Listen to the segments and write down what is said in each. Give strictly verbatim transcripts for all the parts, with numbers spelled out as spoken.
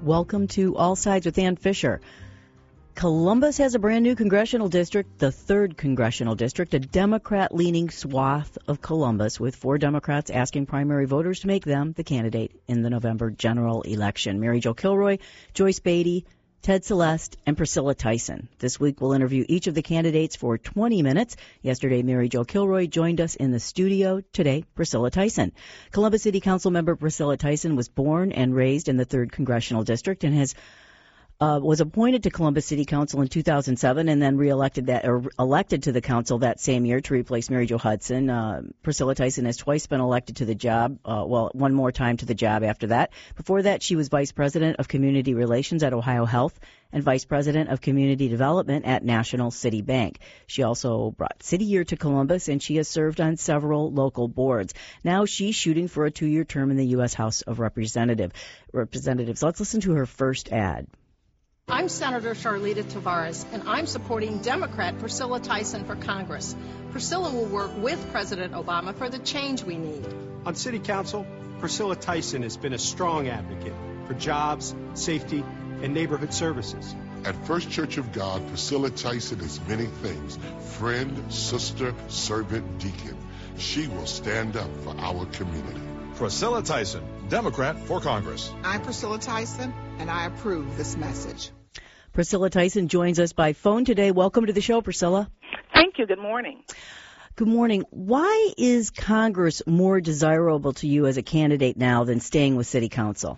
Welcome to All Sides with Ann Fisher. Columbus has a brand new congressional district, the third congressional district, a Democrat-leaning swath of Columbus, with four Democrats asking primary voters to make them the candidate in the November general election. Mary Jo Kilroy, Joyce Beatty, Ted Celeste, and Priscilla Tyson. This week we'll interview each of the candidates for twenty minutes. Yesterday, Mary Jo Kilroy joined us in the studio. Today, Priscilla Tyson. Columbus City Council member Priscilla Tyson was born and raised in the third Congressional District and has Uh, was appointed to Columbus City Council in two thousand seven and then reelected that or elected to the council that same year to replace Mary Jo Hudson. Uh, Priscilla Tyson has twice been elected to the job, uh, well, one more time to the job after that. Before that, she was Vice President of Community Relations at Ohio Health and Vice President of Community Development at National City Bank. She also brought City Year to Columbus, and she has served on several local boards. Now she's shooting for a two-year term in the U S House of Representative. Representatives. Let's listen to her first ad. I'm Senator Charlita Tavares, and I'm supporting Democrat Priscilla Tyson for Congress. Priscilla will work with President Obama for the change we need. On City Council, Priscilla Tyson has been a strong advocate for jobs, safety, and neighborhood services. At First Church of God, Priscilla Tyson is many things: friend, sister, servant, deacon. She will stand up for our community. Priscilla Tyson, Democrat for Congress. I'm Priscilla Tyson, and I approve this message. Priscilla Tyson joins us by phone today. Welcome to the show, Priscilla. Thank you. Good morning. Good morning. Why is Congress more desirable to you as a candidate now than staying with City Council?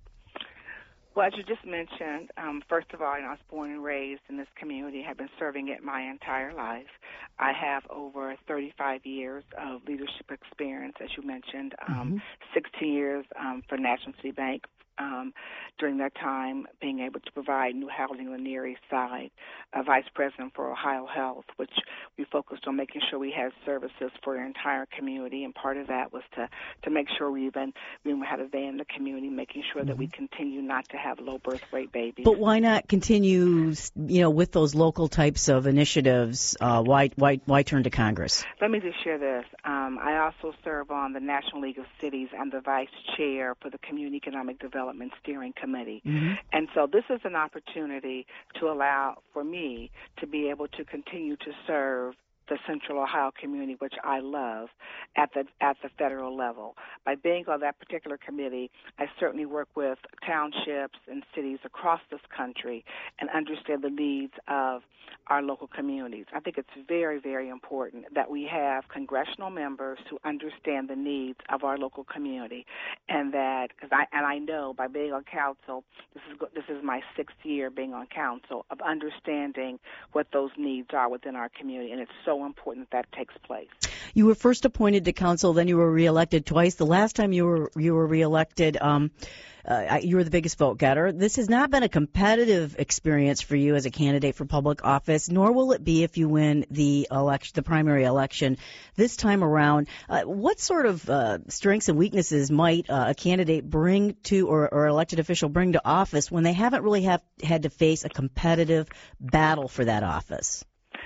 Well, as you just mentioned, um, first of all, I was born and raised in this community, have been serving it my entire life. I have over thirty-five years of leadership experience, as you mentioned, um, mm-hmm. sixteen years um, for National City Bank. Um, during that time, being able to provide new housing on the Near East Side, a vice president for Ohio Health, which we focused on making sure we had services for our entire community, and part of that was to, to make sure we even we had a van in the community, making sure mm-hmm. that we continue not to have low birth rate babies. But why not continue, you know, with those local types of initiatives? Uh, why why why turn to Congress? Let me just share this. Um, I also serve on the National League of Cities. I'm the vice chair for the Community Economic Development Steering Committee. Mm-hmm. And so this is an opportunity to allow for me to be able to continue to serve the Central Ohio community, which I love, at the at the federal level. By being on that particular committee, I certainly work with townships and cities across this country and understand the needs of our local communities. I think it's very, very important that we have congressional members who understand the needs of our local community, and that, cause I, and I know by being on council, this is this is my sixth year being on council, of understanding what those needs are within our community, and it's so important that that takes place. You were first appointed to council, then you were reelected twice. The last time you were you were reelected, um, uh, you were the biggest vote getter. This has not been a competitive experience for you as a candidate for public office, nor will it be if you win the election, the primary election this time around. Uh, what sort of uh, strengths and weaknesses might uh, a candidate bring to, or, or elected official bring to office when they haven't really have had to face a competitive battle for that office?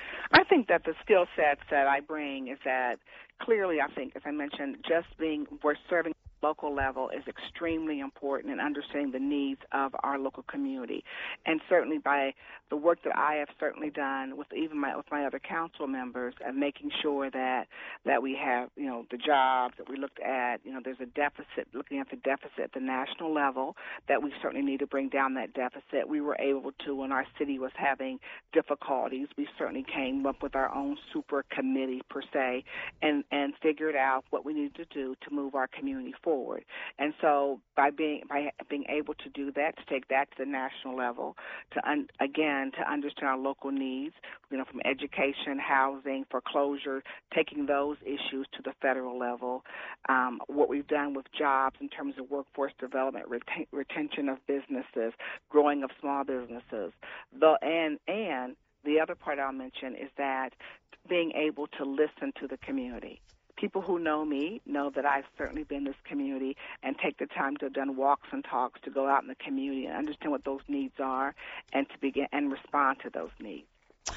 I think that the skill sets that I bring is that clearly, I think, as I mentioned, just being, we're serving local level is extremely important in understanding the needs of our local community. And certainly by the work that I have certainly done with even my with my other council members and making sure that that we have, you know, the jobs that we looked at, you know, there's a deficit, looking at the deficit at the national level, that we certainly need to bring down that deficit. We were able to, when our city was having difficulties, we certainly came up with our own super committee per se and, and figured out what we needed to do to move our community forward. Forward. And so by being by being able to do that, to take that to the national level, to un, again to understand our local needs, you know, from education, housing, foreclosure, taking those issues to the federal level. Um, what we've done with jobs in terms of workforce development, reten, retention of businesses, growing of small businesses, the and and the other part I'll mention is that being able to listen to the community. People who know me know that I've certainly been in this community and take the time to have done walks and talks to go out in the community and understand what those needs are and to begin and respond to those needs.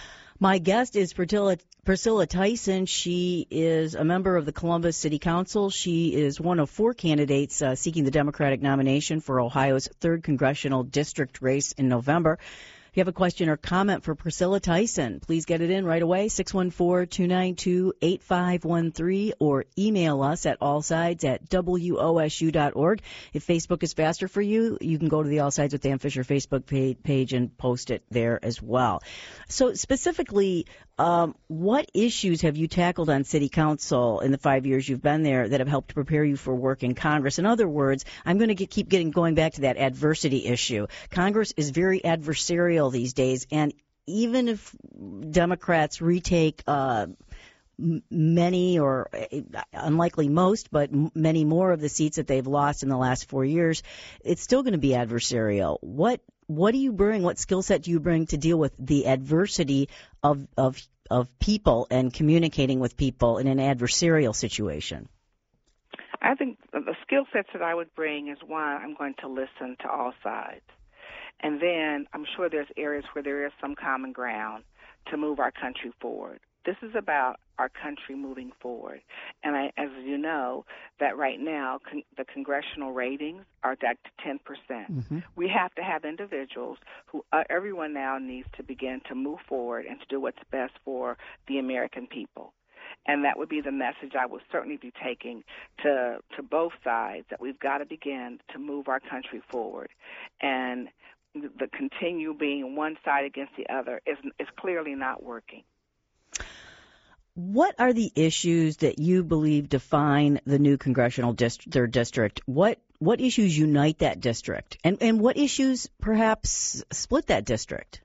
My guest is Priscilla, Priscilla Tyson. She is a member of the Columbus City Council. She is one of four candidates uh, seeking the Democratic nomination for Ohio's third congressional district race in November. If you have a question or comment for Priscilla Tyson, please get it in right away, six one four, two nine two, eight five one three, or email us at allsides at W O S U dot org. If Facebook is faster for you, you can go to the All Sides with Dan Fisher Facebook page and post it there as well. So specifically, um, what issues have you tackled on City Council in the five years you've been there that have helped prepare you for work in Congress? In other words, I'm going to get, keep getting going back to that adversity issue. Congress is very adversarial these days, and even if Democrats retake uh, m- many or uh, unlikely most, but m- many more of the seats that they've lost in the last four years, it's still going to be adversarial. What what do you bring? What skill set do you bring to deal with the adversity of of of people and communicating with people in an adversarial situation? I think the skill sets that I would bring is, one, I'm going to listen to all sides. And then I'm sure there's areas where there is some common ground to move our country forward. This is about our country moving forward. And I, as you know, that right now con- the congressional ratings are at ten percent. Mm-hmm. We have to have individuals who uh, everyone now needs to begin to move forward and to do what's best for the American people. And that would be the message I will certainly be taking to to both sides, that we've got to begin to move our country forward. And the continue being one side against the other is is clearly not working. What are the issues that you believe define the new congressional district, their district? What what issues unite that district, and and what issues perhaps split that district?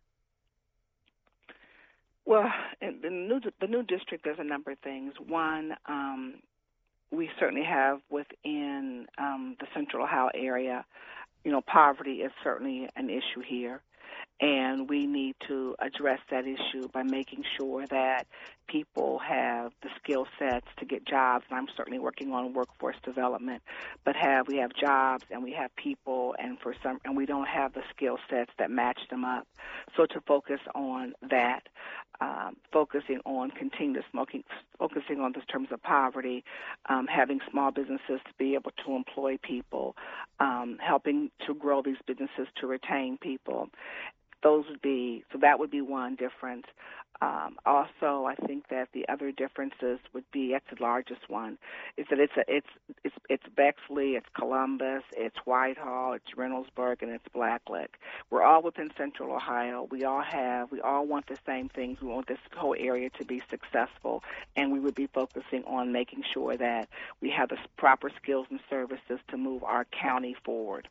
Well, in the new the new district, there's a number of things. One, um, we certainly have within um, the Central Ohio area. You know, poverty is certainly an issue here, and we need to address that issue by making sure that people have the skill sets to get jobs. And I'm certainly working on workforce development, but have we have jobs and we have people, and for some, and we don't have the skill sets that match them up. So to focus on that, um, focusing on continuous smoking, focusing on the terms of poverty, um, having small businesses to be able to employ people, um, helping to grow these businesses to retain people. Those would be, so that would be one difference. Um, also, I think that the other differences would be, that's the largest one, is that it's a, it's it's it's Bexley, it's Columbus, it's Whitehall, it's Reynoldsburg, and it's Blacklick. We're all within Central Ohio. We all have, we all want the same things. We want this whole area to be successful, and we would be focusing on making sure that we have the proper skills and services to move our county forward.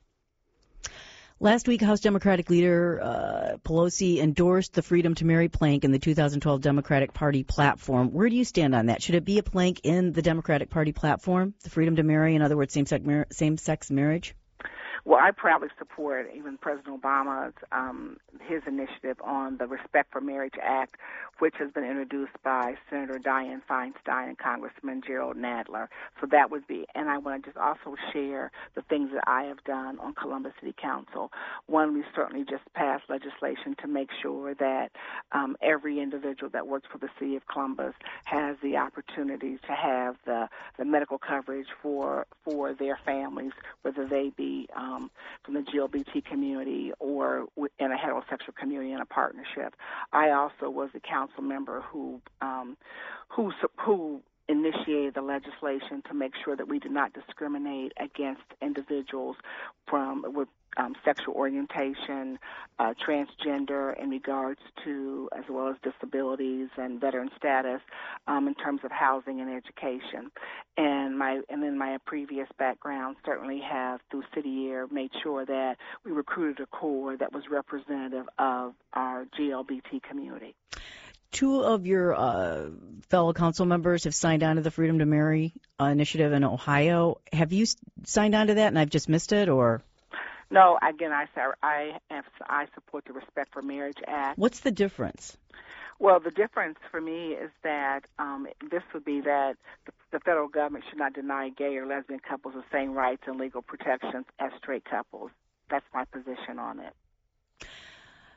Last week, House Democratic leader uh, Pelosi endorsed the Freedom to Marry plank in the two thousand twelve Democratic Party platform. Where do you stand on that? Should it be a plank in the Democratic Party platform, the freedom to marry, in other words, same-sex, mar- same-sex marriage? Well, I proudly support even President Obama's um, his initiative on the Respect for Marriage Act, which has been introduced by Senator Dianne Feinstein and Congressman Gerald Nadler. So that would be, and I want to just also share the things that I have done on Columbus City Council. One, we certainly just passed legislation to make sure that um, every individual that works for the City of Columbus has the opportunity to have the, the medical coverage for for their families, whether they be um, Um, from the G L B T community or in a heterosexual community in a partnership. I also was a council member who um, who who initiated the legislation to make sure that we did not discriminate against individuals from with um, sexual orientation, uh, transgender in regards to, as well as disabilities and veteran status, um, in terms of housing and education. And my and then my previous background certainly have through City Year made sure that we recruited a core that was representative of our G L B T community. Two of your uh, fellow council members have signed on to the Freedom to Marry uh, initiative in Ohio. Have you signed on to that and I've just missed it, or? No, again, I, I, I support the Respect for Marriage Act. What's the difference? Well, the difference for me is that um, this would be that the, the federal government should not deny gay or lesbian couples the same rights and legal protections as straight couples. That's my position on it.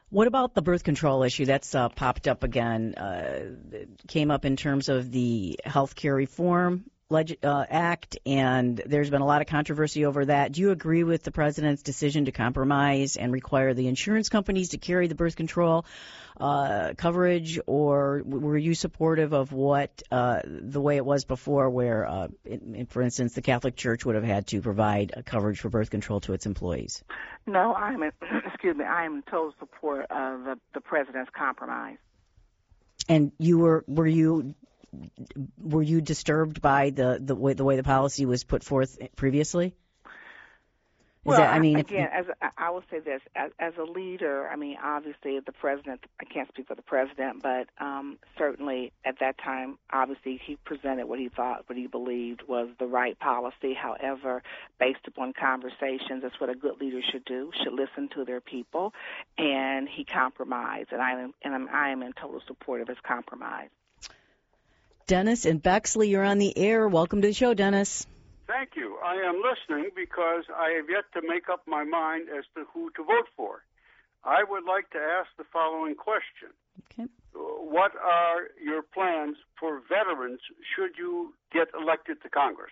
What about the birth control issue? That's uh, popped up again. Uh, it came up in terms of the health care reform leg- uh, act, and there's been a lot of controversy over that. Do you agree with the president's decision to compromise and require the insurance companies to carry the birth control uh, coverage, or were you supportive of what uh, the way it was before, where, uh, in, for instance, the Catholic Church would have had to provide a coverage for birth control to its employees? No, I'm in, excuse me. I am in total support of the, the president's compromise. And you were were you were you disturbed by the the way the way the policy was put forth previously? Is Well, that, I mean, again, if, as I will say this, as, as a leader, I mean, obviously the president, I can't speak for the president, but um, certainly at that time, obviously he presented what he thought, what he believed was the right policy. However, based upon conversations, that's what a good leader should do, should listen to their people, and he compromised, and I am, and I'm, I am in total support of his compromise. Dennis and Bexley, you're on the air. Welcome to the show, Dennis. Thank you. I am listening because I have yet to make up my mind as to who to vote for. I would like to ask the following question. Okay. What are your plans for veterans should you get elected to Congress?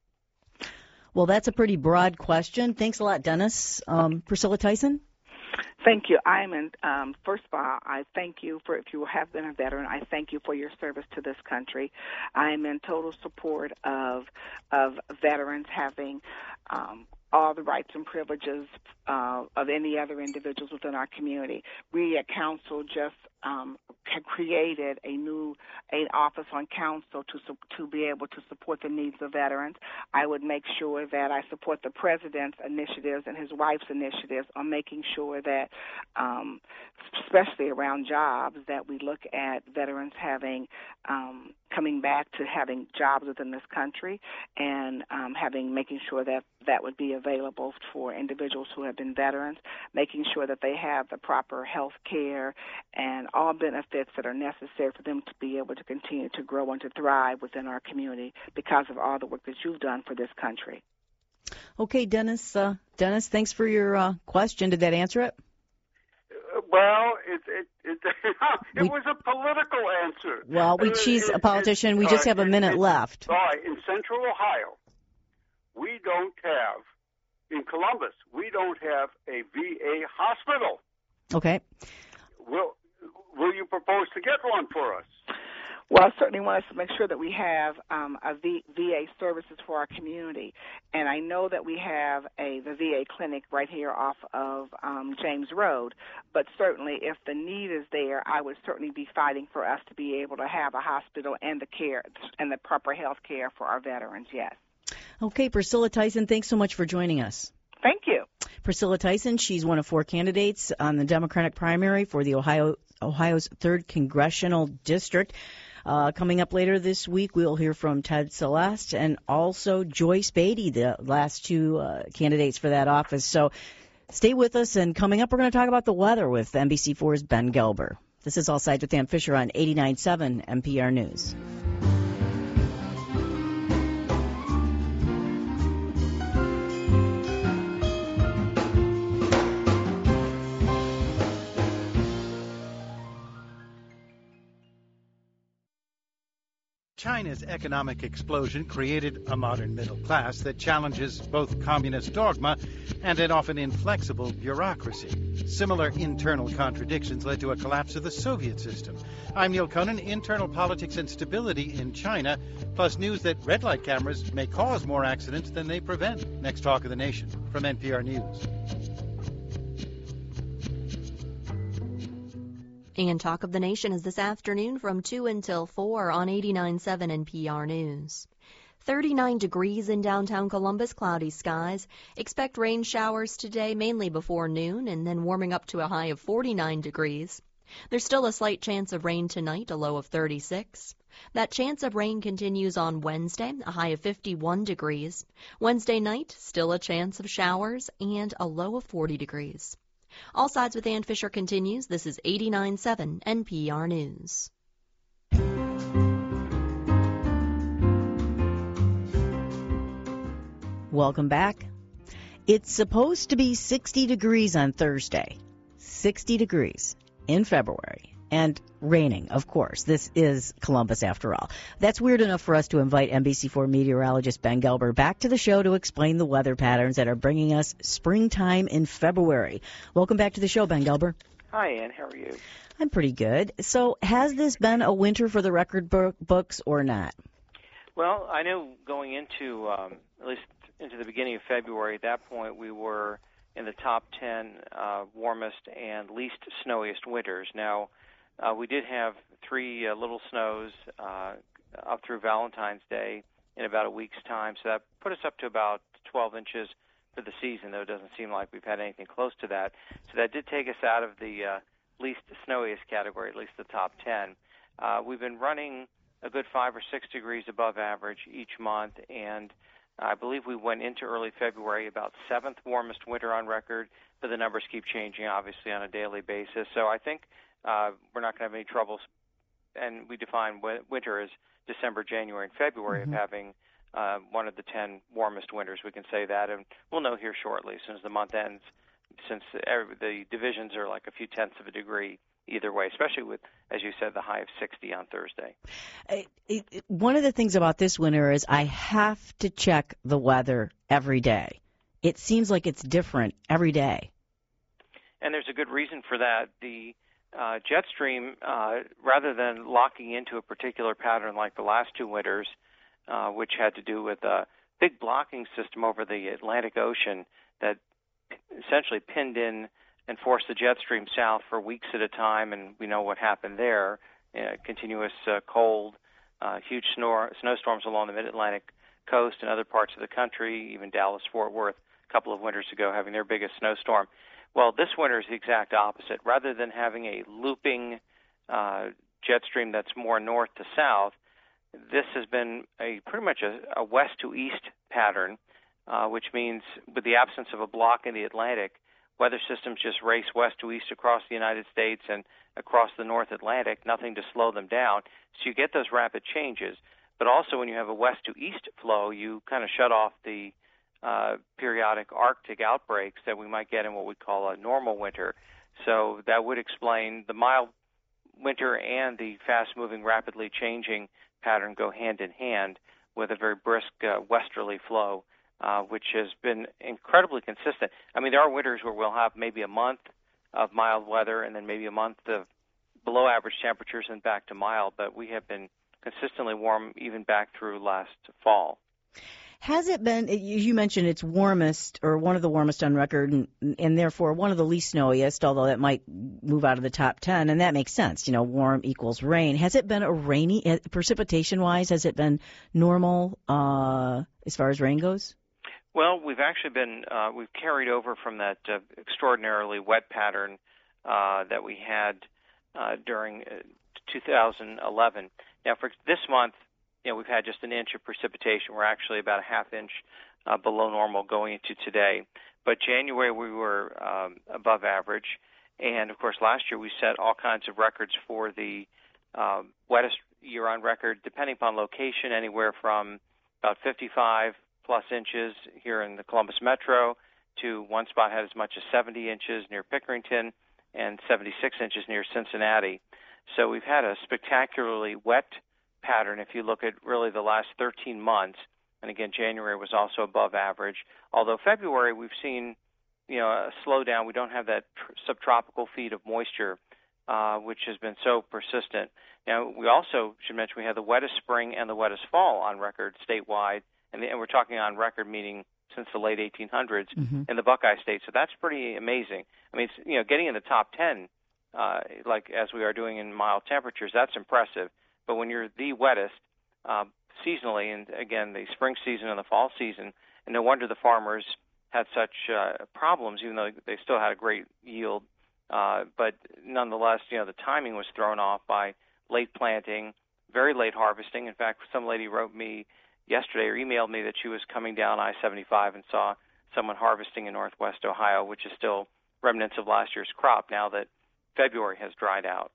Well, that's a pretty broad question. Thanks a lot, Dennis. Um, Priscilla Tyson? Thank you. I'm in, um, first of all, I thank you for, if you have been a veteran, I thank you for your service to this country. I'm in total support of of veterans having um, all the rights and privileges uh, of any other individuals within our community. We at Council just um, have created a new an office on Council to to be able to support the needs of veterans. I would make sure that I support the President's initiatives and his wife's initiatives on making sure that, um, especially around jobs, that we look at veterans having um, coming back to having jobs within this country, and um, having making sure that that would be available for individuals who have been veterans, making sure that they have the proper health care and all benefits that are necessary for them to be able to continue to grow and to thrive within our community because of all the work that you've done for this country. Okay, Dennis. Uh, Dennis, thanks for your uh, question. Did that answer it? Well, it it it, it we, was a political answer. Well, we, she's a politician. We just have a minute it, left. All right. In Central Ohio, we don't have, in Columbus, we don't have a V A hospital. Okay. Will Will you propose to get one for us? Well, I certainly want us to make sure that we have um, a v- VA services for our community. And I know that we have a the V A clinic right here off of um, James Road. But certainly if the need is there, I would certainly be fighting for us to be able to have a hospital and the care and the proper health care for our veterans, yes. Okay, Priscilla Tyson, thanks so much for joining us. Thank you. Priscilla Tyson, she's one of four candidates on the Democratic primary for the Ohio Ohio's third Congressional District. Uh, coming up later this week, we'll hear from Ted Celeste and also Joyce Beatty, the last two uh, candidates for that office. So stay with us, and coming up, we're going to talk about the weather with N B C four's Ben Gelber. This is All Sides with Ann Fisher on eighty-nine point seven N P R News. China's economic explosion created a modern middle class that challenges both communist dogma and an often inflexible bureaucracy. Similar internal contradictions led to a collapse of the Soviet system. I'm Neil Conan. Internal politics and stability in China, plus news that red light cameras may cause more accidents than they prevent. Next Talk of the Nation from N P R News. And Talk of the Nation is this afternoon from two until four on eighty-nine point seven N P R News. thirty-nine degrees in downtown Columbus, cloudy skies. Expect rain showers today, mainly before noon, and then warming up to a high of forty-nine degrees. There's still a slight chance of rain tonight, a low of thirty-six. That chance of rain continues on Wednesday, a high of fifty-one degrees. Wednesday night, still a chance of showers, and a low of forty degrees. All Sides with Ann Fisher continues. This is eighty-nine point seven N P R News. Welcome back. It's supposed to be sixty degrees on Thursday. sixty degrees in February. And raining, of course. This is Columbus, after all. That's weird enough for us to invite N B C four meteorologist Ben Gelber back to the show to explain the weather patterns that are bringing us springtime in February. Welcome back to the show, Ben Gelber. Hi, Ann. How are you? I'm pretty good. So has this been a winter for the record book books or not? Well, I know going into, um, at least into the beginning of February, at that point we were in the top ten uh, warmest and least snowiest winters. Now, Uh, we did have three uh, little snows uh, up through Valentine's Day in about a week's time, so that put us up to about twelve inches for the season, though it doesn't seem like we've had anything close to that. So that did take us out of the uh, least snowiest category, at least the top ten. Uh, we've been running a good five or six degrees above average each month, and I believe we went into early February about seventh warmest winter on record, but the numbers keep changing, obviously, on a daily basis. So I think Uh, we're not going to have any troubles, and we define winter as December, January, and February mm-hmm. of having uh, one of the ten warmest winters. We can say that, and we'll know here shortly as soon as the month ends, since every, the divisions are like a few tenths of a degree either way, especially with, as you said, the high of sixty on Thursday. It, it, one of the things about this winter is I have to check the weather every day. It seems like it's different every day. And there's a good reason for that. The Uh, jet stream, uh, rather than locking into a particular pattern like the last two winters, uh, which had to do with a big blocking system over the Atlantic Ocean that essentially pinned in and forced the jet stream south for weeks at a time, and we know what happened there. Uh, continuous uh, cold, uh, huge snor- snowstorms along the mid-Atlantic coast and other parts of the country, even Dallas-Fort Worth a couple of winters ago having their biggest snowstorm. Well, this winter is the exact opposite. Rather than having a looping uh, jet stream that's more north to south, this has been a pretty much a, a west to east pattern, uh, which means with the absence of a block in the Atlantic, weather systems just race west to east across the United States and across the North Atlantic, nothing to slow them down. So you get those rapid changes. But also when you have a west to east flow, you kind of shut off the Uh, periodic Arctic outbreaks that we might get in what we call a normal winter. So that would explain the mild winter and the fast-moving, rapidly changing pattern go hand in hand with a very brisk uh, westerly flow, uh, which has been incredibly consistent. I mean, there are winters where we'll have maybe a month of mild weather and then maybe a month of below average temperatures and back to mild, but we have been consistently warm even back through last fall. Has it been, you mentioned it's warmest, or one of the warmest on record, and, and therefore one of the least snowiest, although that might move out of the top ten, and that makes sense. You know, warm equals rain. Has it been a rainy, precipitation-wise, has it been normal uh, as far as rain goes? Well, we've actually been, uh, we've carried over from that uh, extraordinarily wet pattern uh, that we had uh, during uh, two thousand eleven. Now, for this month, you know, we've had just an inch of precipitation. We're actually about a half inch uh, below normal going into today. But January we were um, above average. And, of course, last year we set all kinds of records for the uh, wettest year on record, depending upon location, anywhere from about fifty-five plus inches here in the Columbus Metro to one spot had as much as seventy inches near Pickerington and seventy-six inches near Cincinnati. So we've had a spectacularly wet pattern if you look at really the last thirteen months, and again January was also above average, although February we've seen you know a slowdown. We don't have that tr- subtropical feed of moisture uh, which has been so persistent. Now we also should mention we had the wettest spring and the wettest fall on record statewide, and, the, and we're talking on record meaning since the late eighteen hundreds mm-hmm. in the Buckeye State, so that's pretty amazing. I mean it's, you know getting in the top ten uh, like as we are doing in mild temperatures, that's impressive. But when you're the wettest uh, seasonally, and again, the spring season and the fall season, and no wonder the farmers had such uh, problems, even though they still had a great yield. Uh, but nonetheless, you know, the timing was thrown off by late planting, very late harvesting. In fact, some lady wrote me yesterday or emailed me that she was coming down I seventy-five and saw someone harvesting in northwest Ohio, which is still remnants of last year's crop now that February has dried out.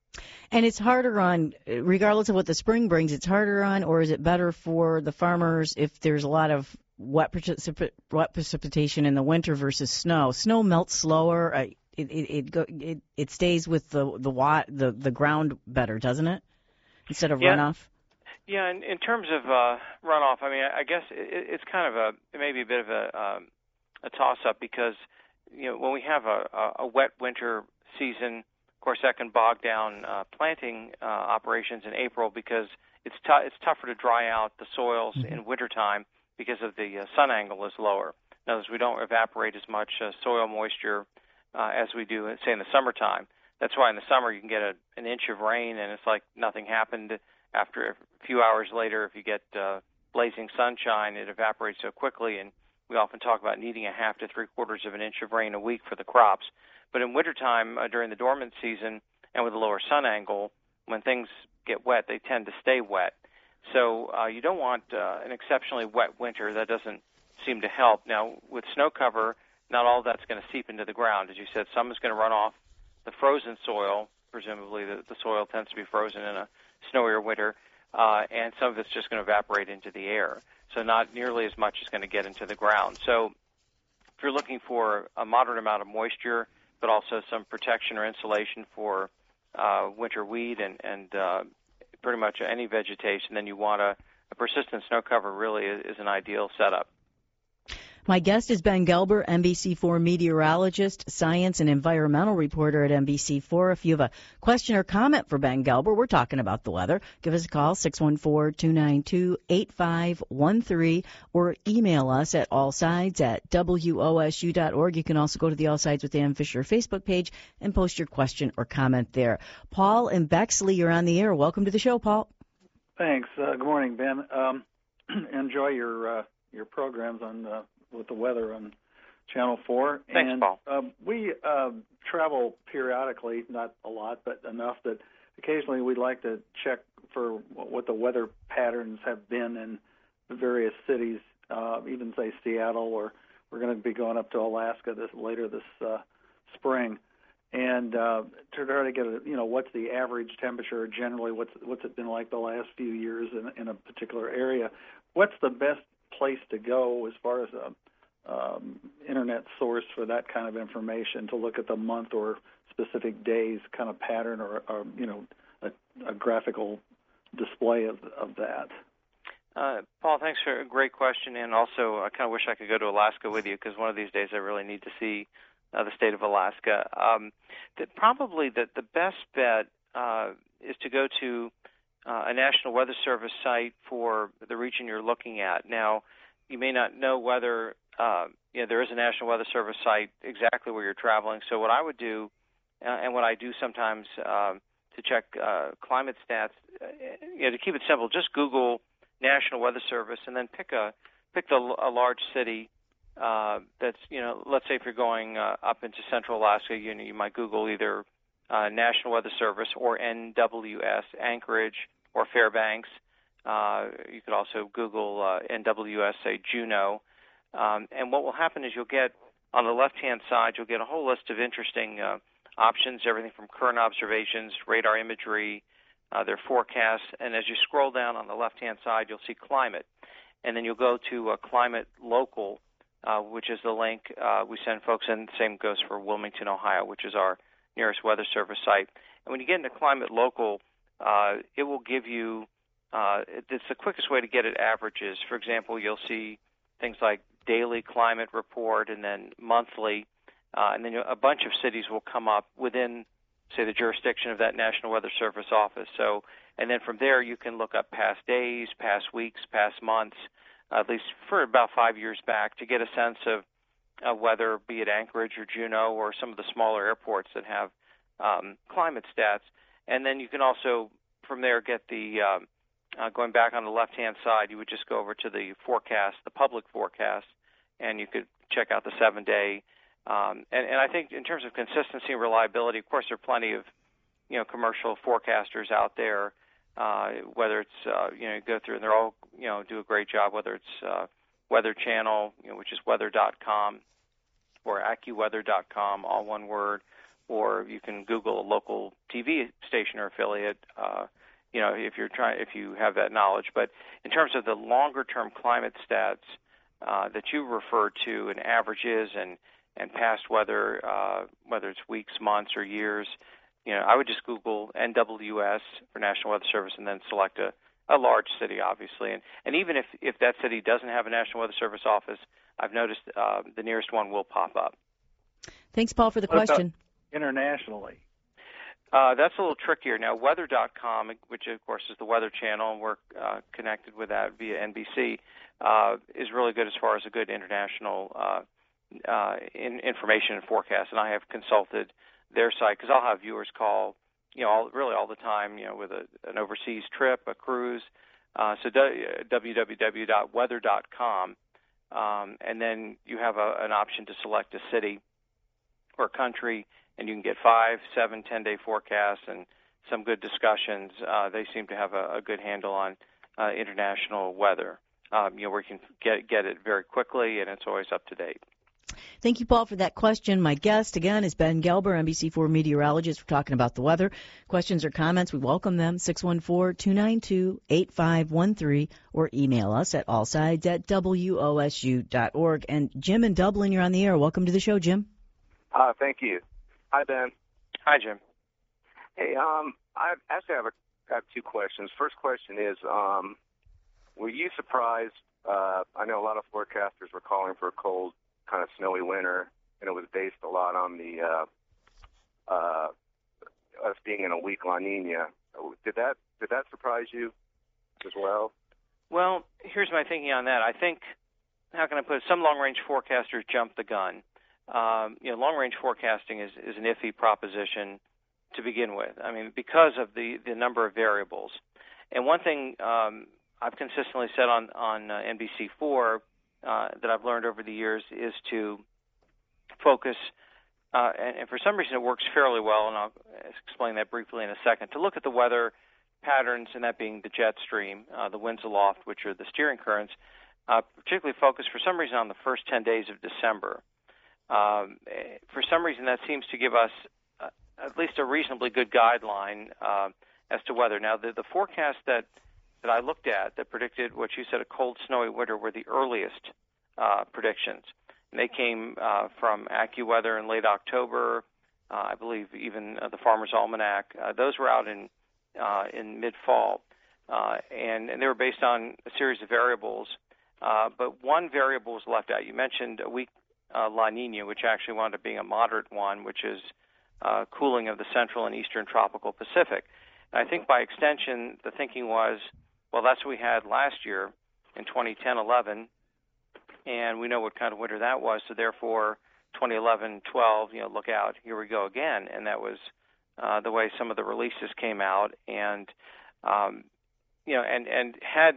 And it's harder on, regardless of what the spring brings, it's harder on, or is it better for the farmers if there's a lot of wet, precip- wet precipitation in the winter versus snow? Snow melts slower. I, it it it, go, it, it stays with the the watt the the ground better, doesn't it? Instead of yeah. runoff. Yeah, in, in terms of uh, runoff, I mean, I guess it, it's kind of a it may be a bit of a um, a toss-up because you know when we have a, a, a wet winter season, of course that can bog down uh, planting uh, operations in April because it's t- it's tougher to dry out the soils mm-hmm. in wintertime because of the uh, sun angle is lower. In other words, we don't evaporate as much uh, soil moisture uh, as we do, say, in the summertime. That's why in the summer you can get a, an inch of rain and it's like nothing happened. After a few hours later, if you get uh, blazing sunshine, it evaporates so quickly, and we often talk about needing a half to three quarters of an inch of rain a week for the crops. But in wintertime, uh, during the dormant season, and with a lower sun angle, when things get wet, they tend to stay wet. So uh, you don't want uh, an exceptionally wet winter. That doesn't seem to help. Now, with snow cover, not all of that's going to seep into the ground. As you said, some is going to run off the frozen soil. Presumably, the, the soil tends to be frozen in a snowier winter, uh, and some of it's just going to evaporate into the air. So not nearly as much is going to get into the ground. So if you're looking for a moderate amount of moisture, but also some protection or insulation for uh, winter wheat and, and uh, pretty much any vegetation, then you want a, a persistent snow cover really is, is an ideal setup. My guest is Ben Gelber, N B C four meteorologist, science and environmental reporter at N B C four. If you have a question or comment for Ben Gelber, we're talking about the weather, give us a call, six one four, two nine two, eight five one three, or email us at allsides at W O S U dot org. You can also go to the All Sides with Dan Fisher Facebook page and post your question or comment there. Paul and Bexley, you're on the air. Welcome to the show, Paul. Thanks. Uh, good morning, Ben. Um, enjoy your uh, your programs on uh, with the weather on Channel four. Thanks, and, Paul. Uh, we uh, travel periodically, not a lot, but enough that occasionally we'd like to check for what the weather patterns have been in the various cities, uh, even, say, Seattle, or we're going to be going up to Alaska this later this uh, spring. And uh, to try to get a, you know, what's the average temperature generally, what's what's it been like the last few years in, in a particular area? What's the best place to go as far as a um, internet source for that kind of information to look at the month or specific days kind of pattern or, or you know, a, a graphical display of, of that? Uh, Paul, thanks for a great question. And also, I kind of wish I could go to Alaska with you because one of these days I really need to see uh, the state of Alaska. Um, that probably the, the best bet uh, is to go to Uh, a National Weather Service site for the region you're looking at. Now, you may not know whether uh, you know there is a National Weather Service site exactly where you're traveling. So what I would do, uh, and what I do sometimes uh, to check uh, climate stats, uh, you know, to keep it simple, just Google National Weather Service and then pick a pick the, a large city uh, that's you know, let's say if you're going uh, up into Central Alaska, you know, you might Google either Uh, National Weather Service or N W S, Anchorage or Fairbanks. Uh, you could also Google uh, N W S, say Juneau. Um, and what will happen is you'll get, on the left-hand side, you'll get a whole list of interesting uh, options, everything from current observations, radar imagery, uh, their forecasts. And as you scroll down on the left-hand side, you'll see climate. And then you'll go to uh, Climate Local, uh, which is the link uh, we send folks in. The same goes for Wilmington, Ohio, which is our nearest Weather Service site. And when you get into Climate Local, uh, it will give you, uh, it's the quickest way to get at averages. For example, you'll see things like daily climate report and then monthly, uh, and then a bunch of cities will come up within, say, the jurisdiction of that National Weather Service office. So, and then from there you can look up past days, past weeks, past months, uh, at least for about five years back, to get a sense of Uh, whether be it Anchorage or Juneau or some of the smaller airports that have um, climate stats. And then you can also, from there, get the, um, uh, going back on the left-hand side, you would just go over to the forecast, the public forecast, and you could check out the seven-day. Um, and, and I think in terms of consistency and reliability, of course, there are plenty of, you know, commercial forecasters out there, uh, whether it's, uh, you know, you go through, and they're all, you know, do a great job, whether it's uh, Weather Channel, you know, which is weather dot com, or AccuWeather dot com, all one word, or you can Google a local T V station or affiliate, uh, you know, if you're trying, if you have that knowledge. But in terms of the longer-term climate stats uh, that you refer to and averages and and past weather, uh, whether it's weeks, months, or years, you know, I would just Google N W S for National Weather Service and then select a, a large city, obviously. And, and even if, if that city doesn't have a National Weather Service office, I've noticed uh, the nearest one will pop up. Thanks, Paul, for the what question. Internationally? Uh, that's a little trickier. Now, weather dot com, which, of course, is the Weather Channel, and we're uh, connected with that via N B C, uh, is really good as far as a good international uh, uh, in, information and forecast. And I have consulted their site because I'll have viewers call, you know, all, really all the time, you know, with a, an overseas trip, a cruise. Uh, so w w w dot weather dot com, um, and then you have a, an option to select a city or country, and you can get five, seven, ten-day forecasts and some good discussions. Uh, they seem to have a, a good handle on uh, international weather. Um, you know, where you can get get it very quickly, and it's always up to date. Thank you, Paul, for that question. My guest, again, is Ben Gelber, N B C four meteorologist. We're talking about the weather. Questions or comments, we welcome them. six one four, two nine two, eight five one three or email us at allsides at W O S U dot org. And Jim in Dublin, you're on the air. Welcome to the show, Jim. Uh, thank you. Hi, Ben. Hi, Jim. Hey, um, I actually have, a, I have two questions. First question is, um, were you surprised? Uh, I know a lot of forecasters were calling for a cold, kind of snowy winter, and it was based a lot on the uh, uh, us being in a weak La Nina. Did that did that surprise you as well? Well, here's my thinking on that. I think, how can I put it? Some long-range forecasters jumped the gun. Um, you know, long-range forecasting is, is an iffy proposition to begin with. I mean, because of the, the number of variables. And one thing um, I've consistently said on, on uh, N B C four uh, that I've learned over the years is to focus, uh, and, and for some reason it works fairly well, and I'll explain that briefly in a second, to look at the weather patterns, and that being the jet stream, uh, the winds aloft, which are the steering currents, uh, particularly focused for some reason on the first ten days of December. Um, for some reason, that seems to give us uh, at least a reasonably good guideline uh, as to weather. Now, the, the forecast that, that I looked at that predicted what you said, a cold, snowy winter, were the earliest uh, predictions. And they came uh, from AccuWeather in late October, uh, I believe even uh, the Farmer's Almanac. Uh, those were out in uh, in mid-fall, uh, and, and they were based on a series of variables. Uh, but one variable was left out. You mentioned a weak Uh, La Nina, which actually wound up being a moderate one, which is uh, cooling of the central and eastern tropical Pacific. And I think by extension, the thinking was, well, that's what we had last year in twenty ten eleven, and we know what kind of winter that was, so therefore twenty eleven twelve, you know, look out, here we go again. And that was uh, the way some of the releases came out. And, um, you know, and, and had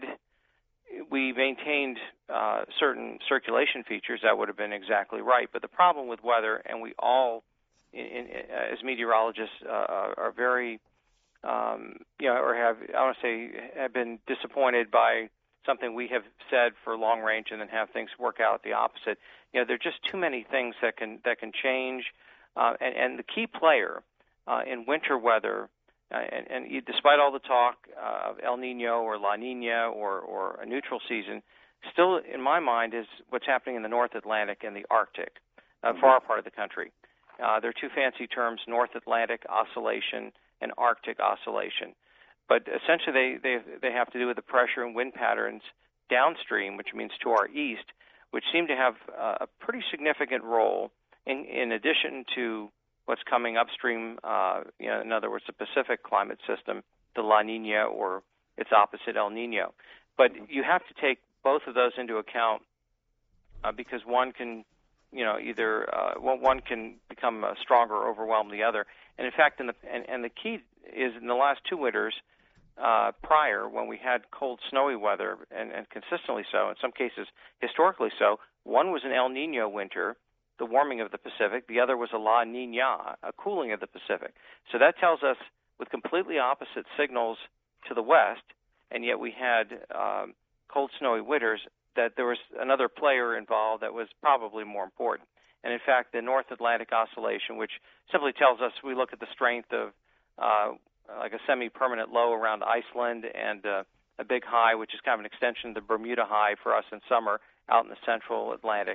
we maintained uh, certain circulation features, that would have been exactly right. But the problem with weather, and we all, in, in, as meteorologists, uh, are very, um, you know, or have, I want to say, have been disappointed by something we have said for long range and then have things work out the opposite. You know, there are just too many things that can that can change. Uh, and, and the key player uh, in winter weather, Uh, and, and you, despite all the talk uh, of El Nino or La Nina or, or a neutral season, still in my mind is what's happening in the North Atlantic and the Arctic, uh, for our part of the country. Uh, there are two fancy terms, North Atlantic oscillation and Arctic oscillation. But essentially they, they, they have to do with the pressure and wind patterns downstream, which means to our east, which seem to have uh, a pretty significant role in, in addition to what's coming upstream, uh, you know, in other words, the Pacific climate system, the La Nina or its opposite, El Nino. But you have to take both of those into account uh, because one can, you know, either uh, well, one can become uh, stronger or overwhelm the other. And in fact, in the and, and the key is in the last two winters uh, prior, when we had cold, snowy weather, and, and consistently so, in some cases historically so, one was an El Nino winter, the warming of the Pacific. The other was a La Nina, a cooling of the Pacific. So that tells us with completely opposite signals to the west, and yet we had um, cold, snowy winters, that there was another player involved that was probably more important. And in fact, the North Atlantic oscillation, which simply tells us we look at the strength of uh, like a semi-permanent low around Iceland and uh, a big high, which is kind of an extension of the Bermuda high for us in summer out in the central Atlantic.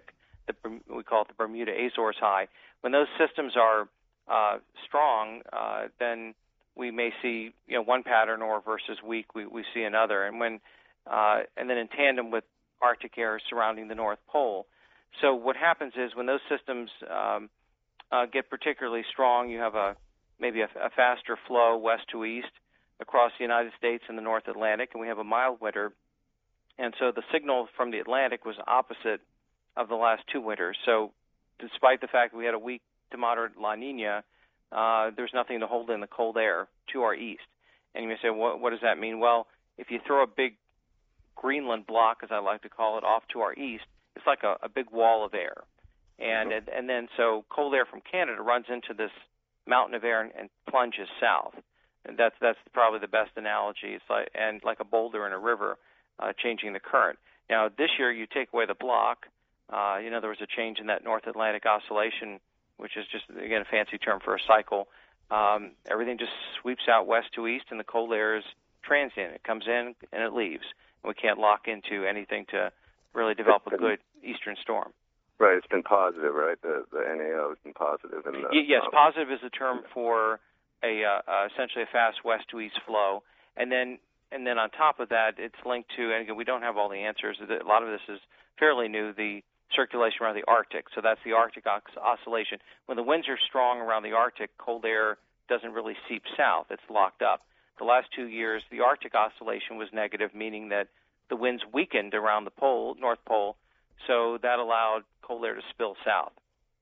the we call it the Bermuda Azores High. When those systems are uh, strong, uh, then we may see you know one pattern, or versus weak, we, we see another. And when uh, and then in tandem with Arctic air surrounding the North Pole. So what happens is when those systems um, uh, get particularly strong, you have a maybe a, a faster flow west to east across the United States and the North Atlantic, and we have a mild winter. And so the signal from the Atlantic was opposite of the last two winters. So despite the fact that we had a weak to moderate La Nina, uh, there's nothing to hold in the cold air to our east. And you may say, what, what does that mean? Well, if you throw a big Greenland block, as I like to call it, off to our east, it's like a, a big wall of air. And, and and then so cold air from Canada runs into this mountain of air and, and plunges south. And that's that's probably the best analogy. It's like and like a boulder in a river, uh, changing the current. Now this year you take away the block. Uh, you know there was a change in that North Atlantic oscillation, which is just again a fancy term for a cycle. Um, everything just sweeps out west to east, and the cold air is transient. It comes in and it leaves. And we can't lock into anything to really develop a good eastern storm. Right, it's been positive, right? The the N A O has been positive. In the, y- yes, um, positive is a term for a uh, uh, essentially a fast west to east flow, and then and then on top of that, it's linked to, and again, we don't have all the answers. A lot of this is fairly new. The circulation around the Arctic, so that's the Arctic os- oscillation. When the winds are strong around the Arctic, cold air doesn't really seep south; it's locked up. The last two years, the Arctic oscillation was negative, meaning that the winds weakened around the pole, North Pole, so that allowed cold air to spill south.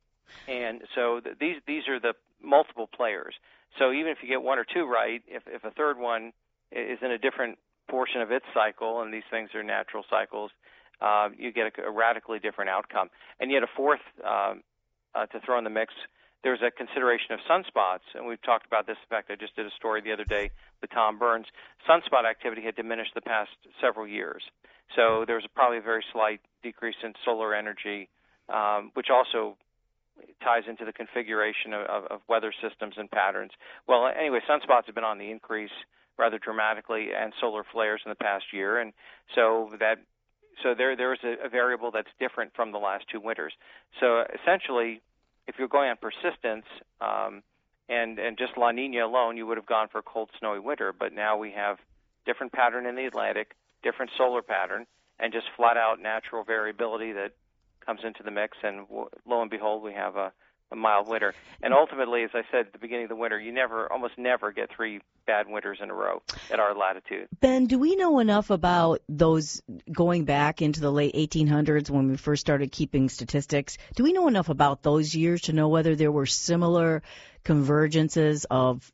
And so th- these these are the multiple players. So even if you get one or two right, if, if a third one is in a different portion of its cycle, and these things are natural cycles, uh, you get a, a radically different outcome. And yet a fourth um, uh, to throw in the mix, there's a consideration of sunspots, and we've talked about this. In fact, I just did a story the other day with Tom Burns. Sunspot activity had diminished the past several years. So there was probably a very slight decrease in solar energy, um, which also ties into the configuration of, of, of weather systems and patterns. Well, anyway, sunspots have been on the increase rather dramatically, and solar flares in the past year, and so that so there there is a, a variable that's different from the last two winters. So essentially, if you're going on persistence um, and and just La Nina alone, you would have gone for a cold, snowy winter. But now we have different pattern in the Atlantic, different solar pattern, and just flat-out natural variability that comes into the mix. And w- lo and behold, we have a, a mild winter. And ultimately, as I said at the beginning of the winter, you never, almost never get three bad winters in a row at our latitude. Ben, do we know enough about those going back into the late eighteen hundreds when we first started keeping statistics? Do we know enough about those years to know whether there were similar convergences of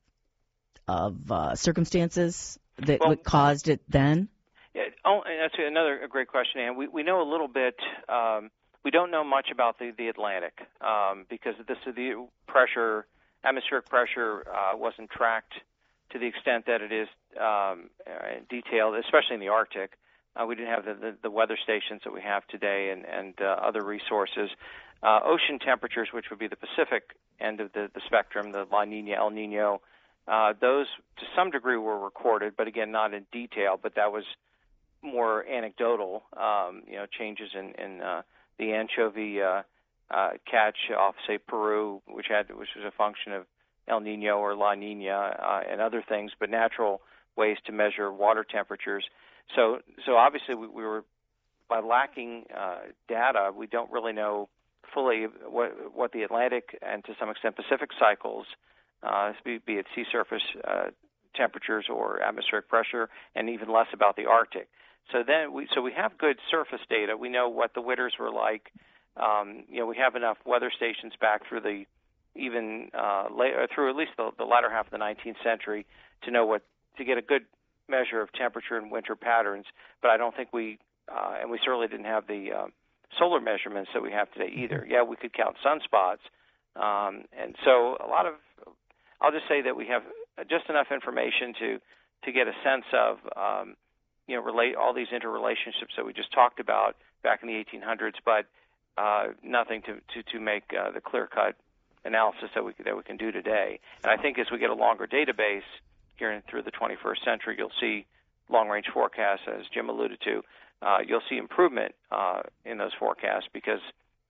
of uh, circumstances that well, caused it then? Yeah, oh, that's another a great question, Ann. We we know a little bit. Um, we don't know much about the the Atlantic um, because this the pressure, atmospheric pressure, uh, wasn't tracked to the extent that it is um, detailed, especially in the Arctic. Uh, we didn't have the, the, the weather stations that we have today and, and uh, other resources. Uh, ocean temperatures, which would be the Pacific end of the, the spectrum, the La Nina, El Nino, uh, those to some degree were recorded, but again, not in detail, but that was more anecdotal, um, you know, changes in, in uh, the anchovy uh, uh, catch off, say, Peru, which had which was a function of El Nino or La Nina uh, and other things, but natural ways to measure water temperatures. So, so obviously, we, we were by lacking uh, data, we don't really know fully what, what the Atlantic and to some extent Pacific cycles, uh, be, be it sea surface uh, temperatures or atmospheric pressure, and even less about the Arctic. So then, we so we have good surface data. We know what the winters were like. Um, you know, we have enough weather stations back through the even uh, later, through at least the, the latter half of the nineteenth century to know what to get a good measure of temperature and winter patterns. But I don't think we, uh, and we certainly didn't have the uh, solar measurements that we have today either. Yeah, we could count sunspots, um, and so a lot of. I'll just say that we have just enough information to to get a sense of, um, you know, relate all these interrelationships that we just talked about back in the eighteen hundreds, but uh, nothing to to, to make uh, the clear-cut analysis that we that we can do today. And I think as we get a longer database here in, through the twenty-first century, you'll see long-range forecasts, as Jim alluded to. Uh, you'll see improvement uh, in those forecasts because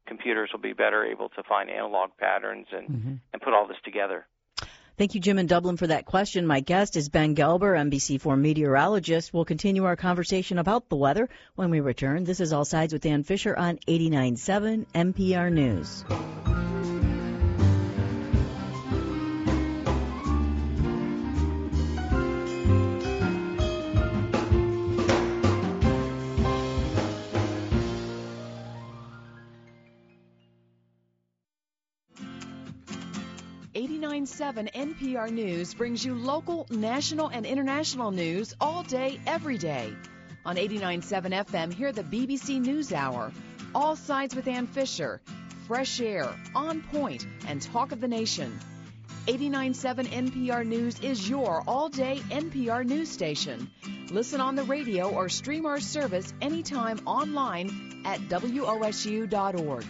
computers will be better able to find analog patterns and, mm-hmm. and put all this together. Thank you, Jim in Dublin, for that question. My guest is Ben Gelber, N B C four meteorologist. We'll continue our conversation about the weather when we return. This is All Sides with Dan Fisher on eighty-nine point seven N P R News. eighty-nine point seven N P R News brings you local, national, and international news all day, every day. On eighty-nine point seven F M, hear the B B C News Hour, All Sides with Ann Fisher, Fresh Air, On Point, and Talk of the Nation. eighty-nine point seven N P R News is your all-day N P R news station. Listen on the radio or stream our service anytime online at W O S U dot org.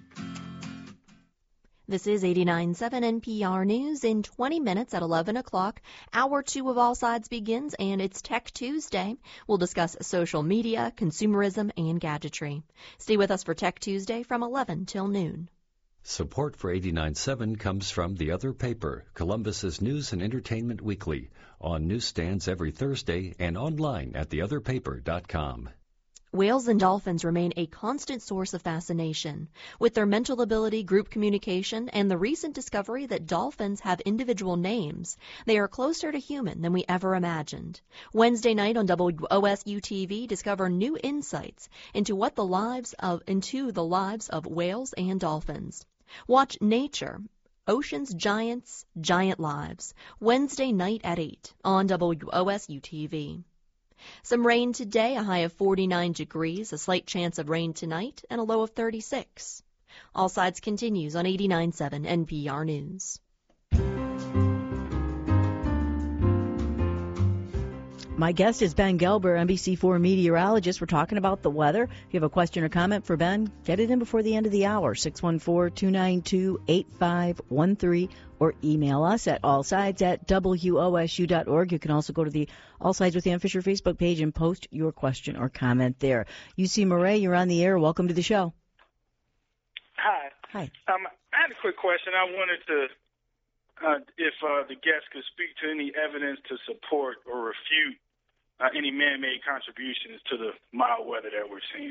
This is eighty-nine point seven N P R News. In twenty minutes at eleven o'clock, Hour two of All Sides begins, and it's Tech Tuesday. We'll discuss social media, consumerism, and gadgetry. Stay with us for Tech Tuesday from eleven till noon. Support for eighty-nine point seven comes from The Other Paper, Columbus's news and entertainment weekly, on newsstands every Thursday and online at the other paper dot com. Whales and dolphins remain a constant source of fascination. With their mental ability, group communication, and the recent discovery that dolphins have individual names, they are closer to human than we ever imagined. Wednesday night on W O S U T V, discover new insights into what the lives of into the lives of whales and dolphins. Watch Nature, Ocean's Giants, Giant Lives, Wednesday night at eight on W O S U T V. Some rain today, a high of forty-nine degrees, a slight chance of rain tonight, and a low of thirty-six. All Sides continues on eighty-nine point seven N P R News. My guest is Ben Gelber, N B C four meteorologist. We're talking about the weather. If you have a question or comment for Ben, get it in before the end of the hour, six one four, two nine two, eight five one three, or email us at allsides at W O S U dot org. You can also go to the All Sides with Ann Fisher Facebook page and post your question or comment there. U C Murray, you're on the air. Welcome to the show. Hi. Hi. Um, I had a quick question. I wanted to, uh, if uh, the guest could speak to any evidence to support or refute Uh, any man-made contributions to the mild weather that we're seeing.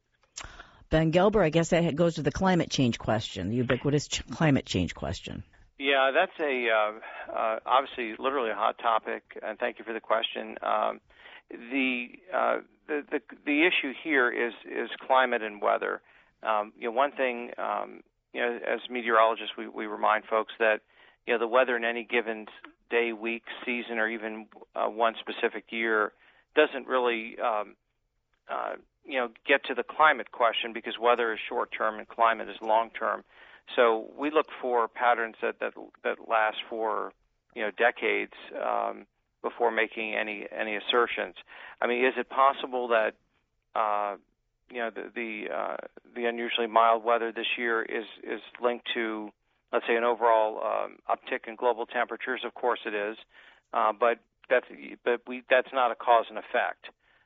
Ben Gelber, I guess that goes to the climate change question, the ubiquitous ch- climate change question. Yeah, that's a uh, uh, obviously literally a hot topic, and thank you for the question. Um, the, uh, the the the issue here is is climate and weather. Um, you know, one thing, um, you know, as meteorologists, we, we remind folks that you know the weather in any given day, week, season, or even uh, one specific year doesn't really, um, uh, you know, get to the climate question because weather is short-term and climate is long-term. So we look for patterns that that, that last for, you know, decades um, before making any any assertions. I mean, is it possible that, uh, you know, the the, uh, the unusually mild weather this year is is linked to, let's say, an overall um, uptick in global temperatures? Of course it is, uh, but that's but we that's not a cause and effect.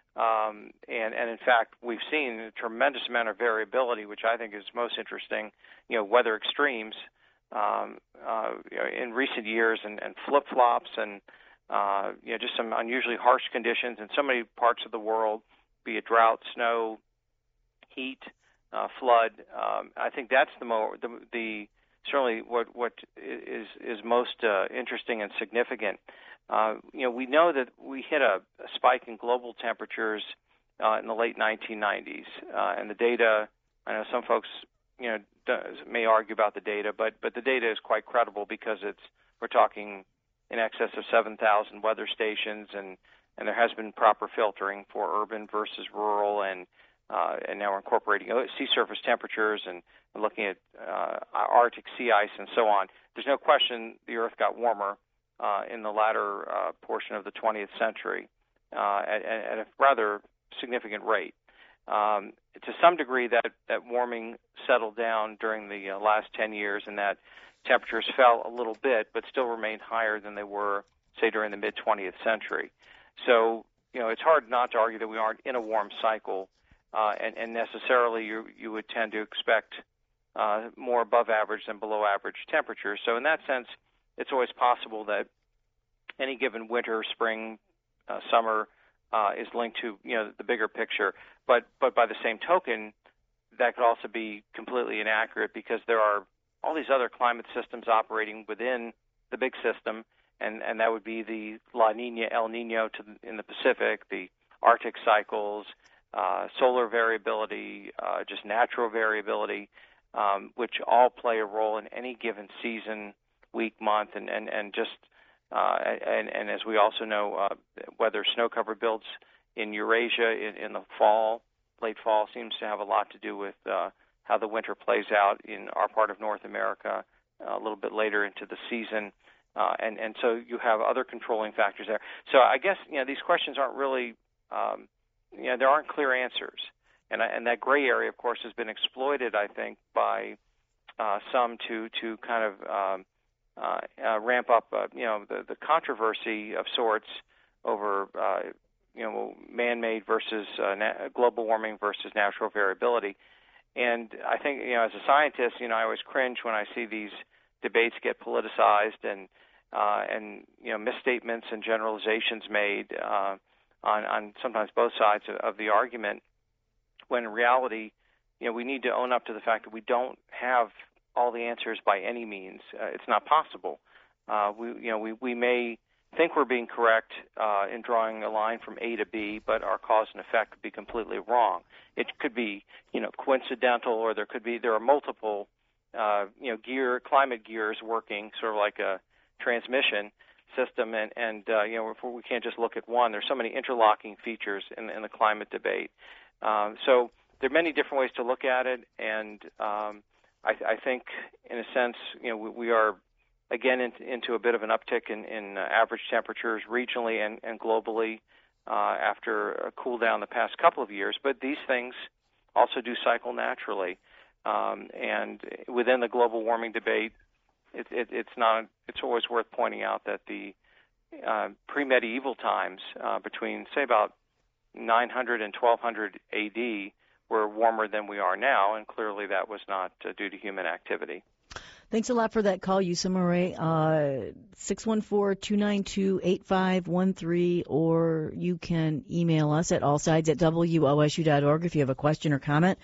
Um, and and in fact, we've seen a tremendous amount of variability, which I think is most interesting. You know, weather extremes um, uh, you know, in recent years, and, and flip flops, and uh, you know, just some unusually harsh conditions in so many parts of the world, be it drought, snow, heat, uh, flood. Um, I think that's the more the, the certainly what what is is most uh, interesting and significant. Uh, you know, we know that we hit a, a spike in global temperatures uh, in the late nineteen nineties, uh, and the data. I know some folks, you know, does, may argue about the data, but but the data is quite credible because it's we're talking in excess of seven thousand weather stations, and and there has been proper filtering for urban versus rural, and uh, and now we're incorporating sea surface temperatures and looking at uh, Arctic sea ice and so on. There's no question the Earth got warmer uh, in the latter uh, portion of the twentieth century uh, at, at a rather significant rate. Um, to some degree, that, that warming settled down during the uh, last ten years, and that temperatures fell a little bit, but still remained higher than they were, say, during the mid-twentieth century. So, you know, it's hard not to argue that we aren't in a warm cycle, uh, and, and necessarily you, you would tend to expect uh, more above average than below average temperatures. So in that sense, it's always possible that any given winter, spring, uh, summer uh, is linked to, you know, the bigger picture. But but by the same token, that could also be completely inaccurate because there are all these other climate systems operating within the big system, and, and that would be the La Nina, El Nino to the, in the Pacific, the Arctic cycles, uh, solar variability, uh, just natural variability, um, which all play a role in any given season, week, month, and, and, and just uh, and, and as we also know, uh, whether snow cover builds in Eurasia in, in the fall, late fall, seems to have a lot to do with uh, how the winter plays out in our part of North America uh, a little bit later into the season. Uh, and, and so you have other controlling factors there. So I guess, you know, these questions aren't really, um, you know, there aren't clear answers. And, and that gray area, of course, has been exploited, I think, by uh, some to, to kind of um, uh, uh, ramp up, uh, you know, the, the controversy of sorts over, uh, you know, man-made versus uh, na- global warming versus natural variability. And I think, you know, as a scientist, you know, I always cringe when I see these debates get politicized and uh, and you know misstatements and generalizations made uh, on on sometimes both sides of, of the argument. When in reality, you know, we need to own up to the fact that we don't have all the answers by any means. Uh, it's not possible. Uh, we you know we we may think we're being correct uh, in drawing a line from A to B, but our cause and effect could be completely wrong. It could be, you know, coincidental, or there could be there are multiple, uh, you know, gear climate gears working, sort of like a transmission system, and and uh, you know we can't just look at one. There's so many interlocking features in, in the climate debate. Um, so there are many different ways to look at it, and um, I, I think, in a sense, you know, we, we are again into, into a bit of an uptick in, in uh, average temperatures regionally and, and globally uh, after a cool down the past couple of years. But these things also do cycle naturally. Um, and within the global warming debate, it, it, it's not. It's always worth pointing out that the uh, pre-medieval times uh, between, say, about nine hundred and twelve hundred A D were warmer than we are now, and clearly that was not uh, due to human activity. Thanks a lot for that call, Yusa Murray. Uh, six one four, two nine two, eight five one three, or you can email us at allsides at W O S U dot org if you have a question or comment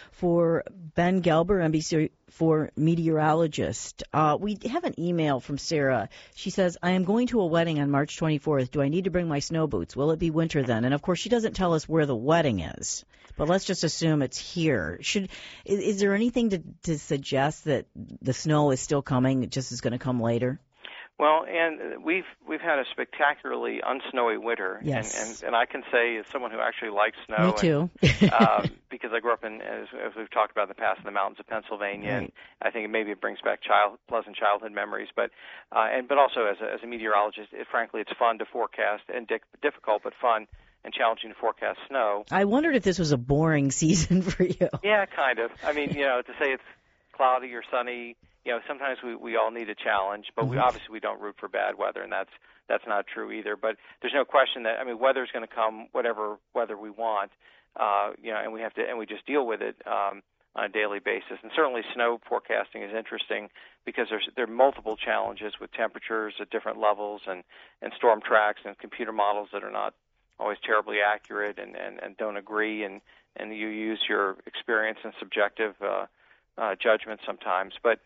for Ben Gelber, N B C four meteorologist. Uh, we have an email from Sarah. She says, I am going to a wedding on March twenty-fourth. Do I need to bring my snow boots? Will it be winter then? And, of course, she doesn't tell us where the wedding is. But let's just assume it's here. Should is, is there anything to, to suggest that the snow is still coming, it just is going to come later? Well, and we've we've had a spectacularly unsnowy winter, yes. and, and and I can say as someone who actually likes snow, me too, and, um, because I grew up in, as, as we've talked about in the past, in the mountains of Pennsylvania, right. And I think maybe it brings back child pleasant childhood memories. But uh, and but also as a, as a meteorologist, it, frankly, it's fun to forecast and di- difficult but fun and challenging to forecast snow. I wondered if this was a boring season for you. Yeah, kind of. I mean, you know, to say it's cloudy or sunny. You know, sometimes we, we all need a challenge, but we obviously we don't root for bad weather, and that's that's not true either. But there's no question that I mean, weather's going to come, whatever weather we want, uh, you know, and we have to and we just deal with it um, on a daily basis. And certainly, snow forecasting is interesting because there's there are multiple challenges with temperatures at different levels, and, and storm tracks and computer models that are not always terribly accurate and, and, and don't agree, and, and you use your experience and subjective uh, uh, judgment sometimes, but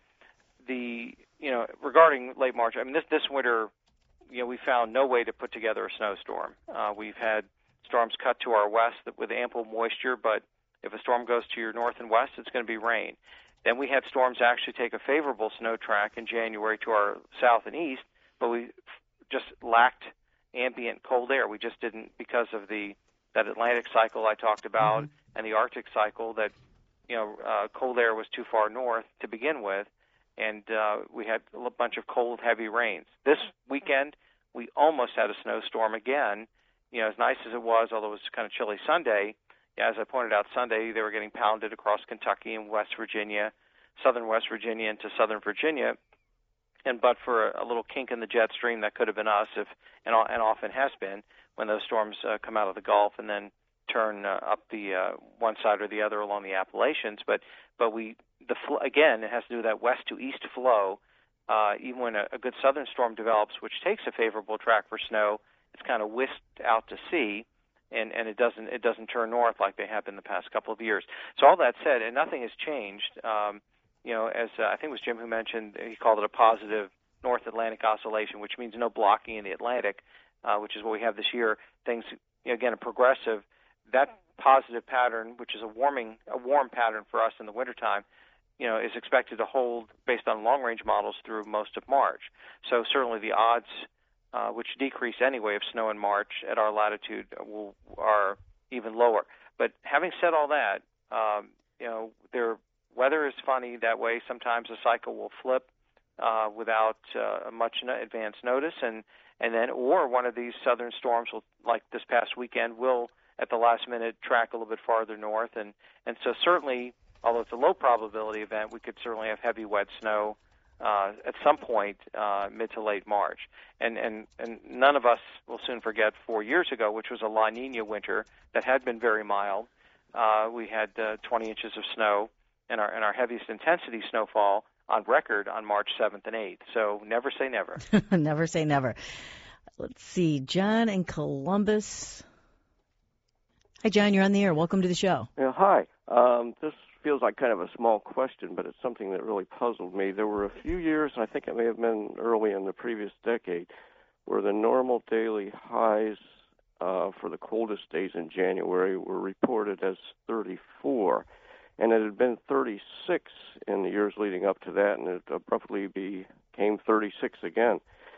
The you know regarding late March, I mean this this winter, you know we found no way to put together a snowstorm. Uh, we've had storms cut to our west with ample moisture, but if a storm goes to your north and west, it's going to be rain. Then we had storms actually take a favorable snow track in January to our south and east, but we just lacked ambient cold air. We just didn't because of the that Atlantic cycle I talked about mm-hmm. and the Arctic cycle that you know uh, cold air was too far north to begin with. And uh, we had a bunch of cold, heavy rains. This weekend, we almost had a snowstorm again. You know, as nice as it was, although it was kind of chilly Sunday, as I pointed out Sunday, they were getting pounded across Kentucky and West Virginia, southern West Virginia into southern Virginia. And but for a, a little kink in the jet stream, that could have been us, if and, and often has been, when those storms uh, come out of the Gulf and then turn uh, up the uh, one side or the other along the Appalachians. But but we the fl- again, it has to do with that west to east flow. Uh, even when a, a good southern storm develops, which takes a favorable track for snow, it's kind of whisked out to sea, and, and it doesn't it doesn't turn north like they have in the past couple of years. So all that said, and nothing has changed. Um, you know, as uh, I think it was Jim who mentioned, he called it a positive North Atlantic oscillation, which means no blocking in the Atlantic, uh, which is what we have this year. Things, you know, again, a progressive. That positive pattern, which is a warming, a warm pattern for us in the wintertime, you know, is expected to hold based on long-range models through most of March. So certainly the odds, uh, which decrease anyway, of snow in March at our latitude will, are even lower. But having said all that, um, you know, their weather is funny that way. Sometimes a cycle will flip uh, without uh, much no- advance notice, and and then or one of these southern storms, will, like this past weekend, will at the last minute track a little bit farther north, and and so certainly, although it's a low probability event, we could certainly have heavy wet snow uh, at some point uh, mid to late March. And, and and none of us will soon forget four years ago, which was a La Nina winter that had been very mild. Uh, we had uh, twenty inches of snow and our and our heaviest intensity snowfall on record on March seventh and eighth. So never say never. Never say never. Let's see, John in Columbus. Hi, John, you're on the air. Welcome to the show. Yeah, hi. Um, this feels like kind of a small question, but it's something that really puzzled me. There were a few years, and I think it may have been early in the previous decade, where the normal daily highs uh, for the coldest days in January were reported as thirty-four, and it had been thirty-six in the years leading up to that, and it abruptly became thirty-six again.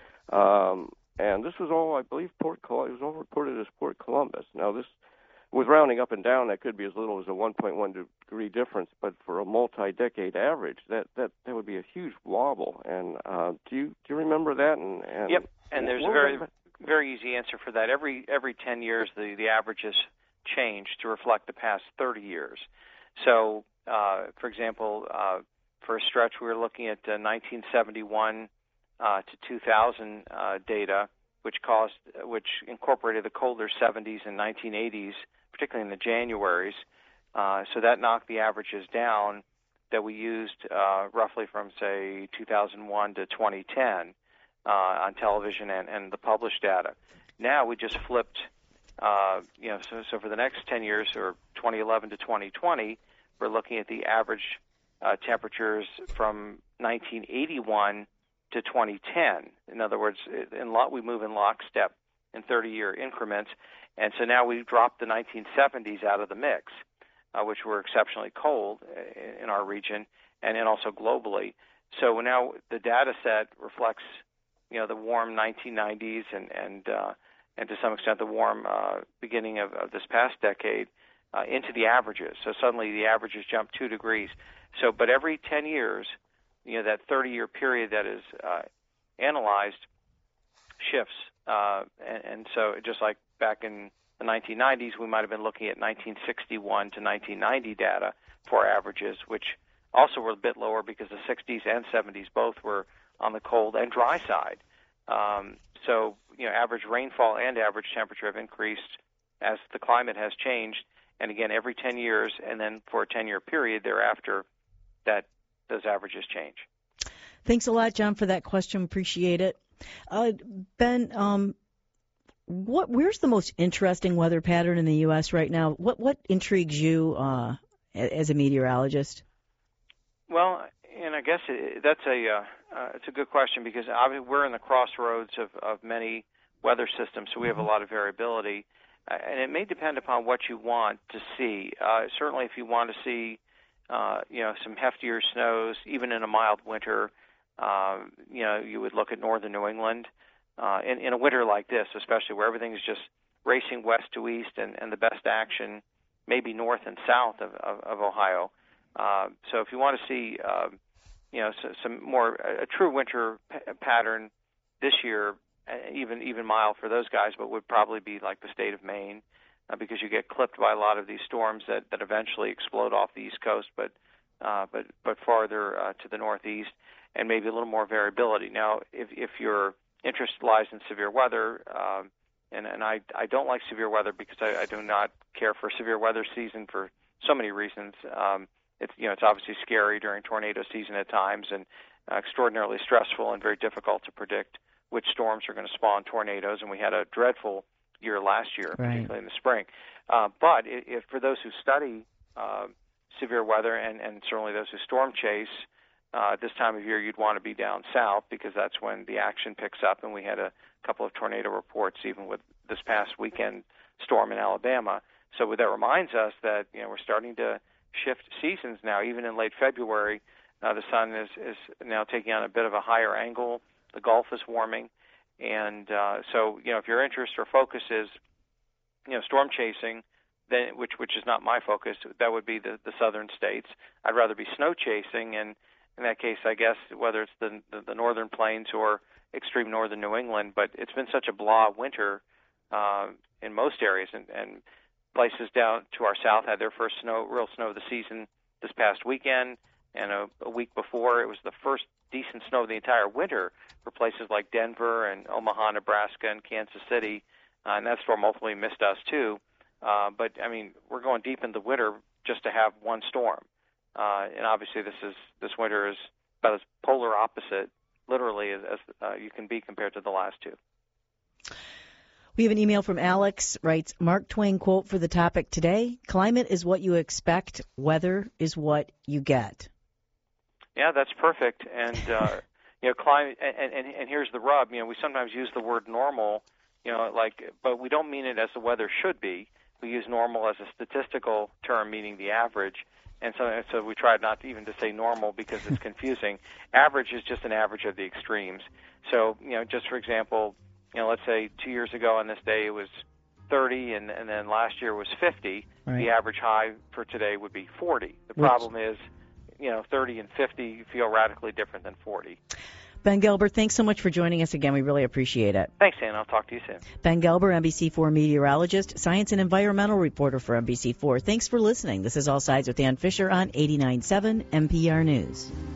Um, and this was all, I believe, Port Col- it was all reported as Port Columbus. Now, this with rounding up and down, that could be as little as a one point one degree difference, but for a multi-decade average, that, that, that would be a huge wobble. And uh, do you do you remember that? And, and yep. And there's a very very easy answer for that. Every every ten years, the the averages change to reflect the past thirty years. So, uh, for example, uh, for a stretch, we were looking at uh, nineteen seventy-one uh, to two thousand uh, data, which caused which incorporated the colder seventies and nineteen eighties. Particularly in the Januaries, uh, so that knocked the averages down that we used uh, roughly from, say, two thousand one to twenty ten uh, on television and, and the published data. Now we just flipped, uh, you know, so, so for the next ten years, or twenty eleven to twenty twenty, we're looking at the average uh, temperatures from nineteen eighty-one to twenty ten. In other words, in lot, we move in lockstep in thirty-year increments. And so now we've dropped the nineteen seventies out of the mix, uh, which were exceptionally cold in our region and then also globally. So now the data set reflects, you know, the warm nineteen nineties and and uh, and to some extent the warm uh, beginning of, of this past decade uh, into the averages. So suddenly the averages jump two degrees. So, but every ten years, you know, that thirty-year period that is uh, analyzed shifts, uh, and, and so just like back in the nineteen nineties, we might have been looking at nineteen sixty-one to nineteen ninety data for averages, which also were a bit lower because the sixties and seventies both were on the cold and dry side. Um, so, you know, average rainfall and average temperature have increased as the climate has changed. And again, every ten years, and then for a ten-year period thereafter, that those averages change. Thanks a lot, John, for that question. Appreciate it. Uh, Ben, um, What where's the most interesting weather pattern in the U S right now? What what intrigues you uh, as a meteorologist? Well, and I guess it, that's a uh, uh, it's a good question because obviously we're in the crossroads of, of many weather systems, so we have a lot of variability, uh, and it may depend upon what you want to see. Uh, certainly, if you want to see uh, you know some heftier snows, even in a mild winter, uh, you know you would look at northern New England. Uh, in, in a winter like this, especially where everything is just racing west to east and, and the best action maybe north and south of, of, of Ohio. Uh, so if you want to see, uh, you know, so, some more, a, a true winter p- pattern this year, even even mild for those guys, but would probably be like the state of Maine uh, because you get clipped by a lot of these storms that, that eventually explode off the East Coast, but uh, but but farther uh, to the northeast, and maybe a little more variability. Now, if if you're interest lies in severe weather, um, and and I I don't like severe weather because I, I do not care for severe weather season for so many reasons. Um, it's you know it's obviously scary during tornado season at times, and uh, extraordinarily stressful and very difficult to predict which storms are going to spawn tornadoes. And we had a dreadful year last year, right. particularly in the spring. Uh, but if, if for those who study uh, severe weather and, and certainly those who storm chase, uh, this time of year you'd want to be down south because that's when the action picks up. And we had a couple of tornado reports even with this past weekend storm in Alabama. So that reminds us that you know we're starting to shift seasons now. Even in late February, uh, the sun is, is now taking on a bit of a higher angle. The Gulf is warming. And uh, so, you know, if your interest or focus is, you know, storm chasing, then which which is not my focus, that would be the, the southern states. I'd rather be snow chasing, and in that case, I guess whether it's the, the the northern plains or extreme northern New England. But it's been such a blah winter uh, in most areas, and, and places down to our south had their first snow, real snow of the season this past weekend, and a, a week before it was the first decent snow of the entire winter for places like Denver and Omaha, Nebraska, and Kansas City, uh, and that storm ultimately missed us too. Uh, but I mean, we're going deep into winter just to have one storm, uh, and obviously this is this winter is about as polar opposite, literally, as, as uh, you can be compared to the last two. We have an email from Alex, writes, Mark Twain quote for the topic today: climate is what you expect, weather is what you get. Yeah, that's perfect. And, uh, you know, climate, and, and, and here's the rub, you know, we sometimes use the word normal, you know, like, but we don't mean it as the weather should be. We use normal as a statistical term, meaning the average. And so, so we tried not to even to say normal because it's confusing. Average is just an average of the extremes. So, you know, just for example, you know, let's say two years ago on this day it was thirty, and, and then last year was fifty. Right. The average high for today would be forty. The Whoops. problem is, you know, thirty and fifty feel radically different than forty. Ben Gelber, thanks so much for joining us again. We really appreciate it. Thanks, Ann. I'll talk to you soon. Ben Gelber, N B C four meteorologist, science and environmental reporter for N B C four. Thanks for listening. This is All Sides with Ann Fisher on eighty-nine point seven N P R News.